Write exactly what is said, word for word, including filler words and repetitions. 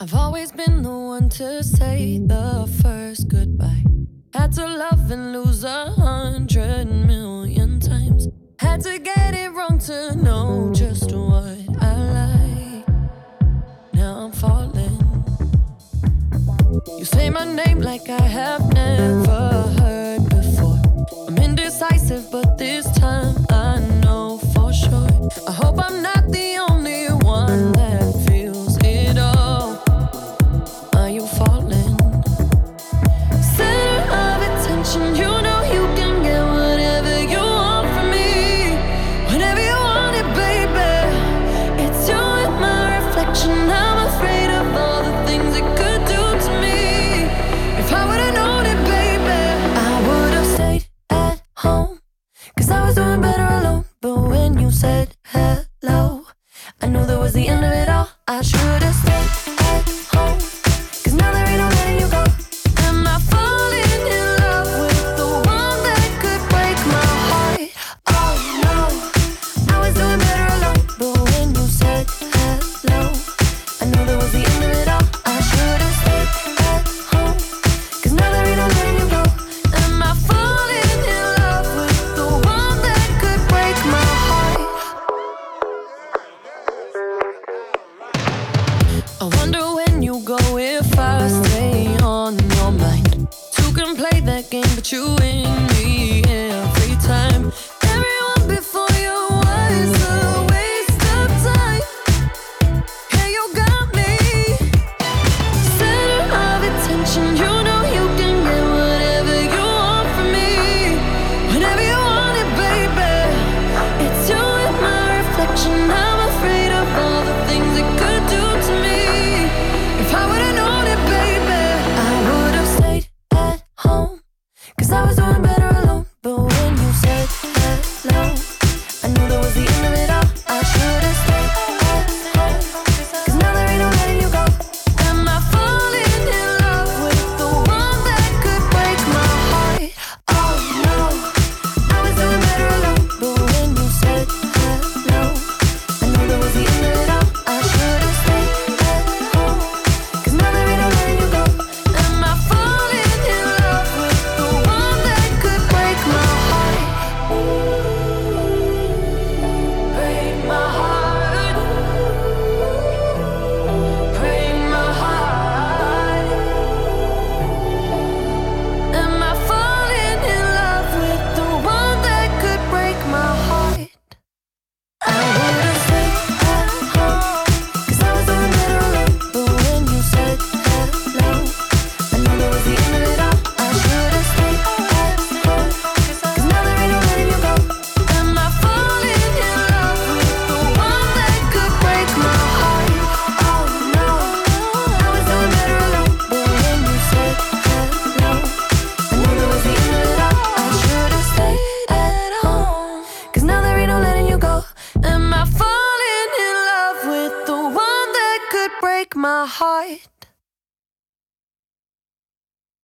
I've always been the one to say the first goodbye. Had to love and lose a hundred million times. Had to get it wrong to know just what I like. Now I'm falling. You say my name like I have never heard before. I'm indecisive, but this time I know for sure. I hope I'm not the only one that feels it all. Are you falling? Center of attention, you know you can get whatever you want from me. Whenever you want it, baby. It's you and my reflection. I'm afraid of all the things it could do to me. If I would've known it, baby, I would've stayed at home, 'cause I was doing better alone. But when you said hello, I knew that was the end of it all. I should've stayed at home, 'cause now there ain't no letting you go. Am I falling in love with the one that could break my heart? Oh no, I was doing better alone. But when you said hello, I knew that was the end of it all. I should've stayed at home, 'cause now there ain't no letting you go. Am I falling in love with the one that could break my heart? I wonder when you go if I stay on your mind. Two can play that game, but you win me every time. Everyone before you was a waste of time. Yeah, you got me. Center of attention, you know you can get whatever you want from me. Whenever you want it, baby. It's you and my reflection. I'm afraid of all the things it could do to me. If I would've known it, baby, I would've stayed at home, 'cause I was doing better alone. But when you said hello, I knew that was the end of it all. I should've stayed at home, 'cause now there ain't no letting you go. Am I falling in love with the one that could break my heart? Oh no, I was doing better alone. But when you said hello, I knew that was the end of it all. I should've stayed at home, 'cause now there ain't no letting you go. Am I falling in love with the one that could break my heart? Break my heart. Break my heart. Am I falling in love with the one that could break my heart? I would've stayed at home, 'cause I was doing better alone. But when you said hello, I knew that was the end of it all. I should've stayed at home, 'cause now there ain't no letting you go. Am I falling in love with the one that could break my heart? Oh no, I was doing better alone. But when you said hello, I knew that was the end of it all. I should've stayed at home, 'cause now there ain't no letting you go. Am I falling in love with the one that could break my heart?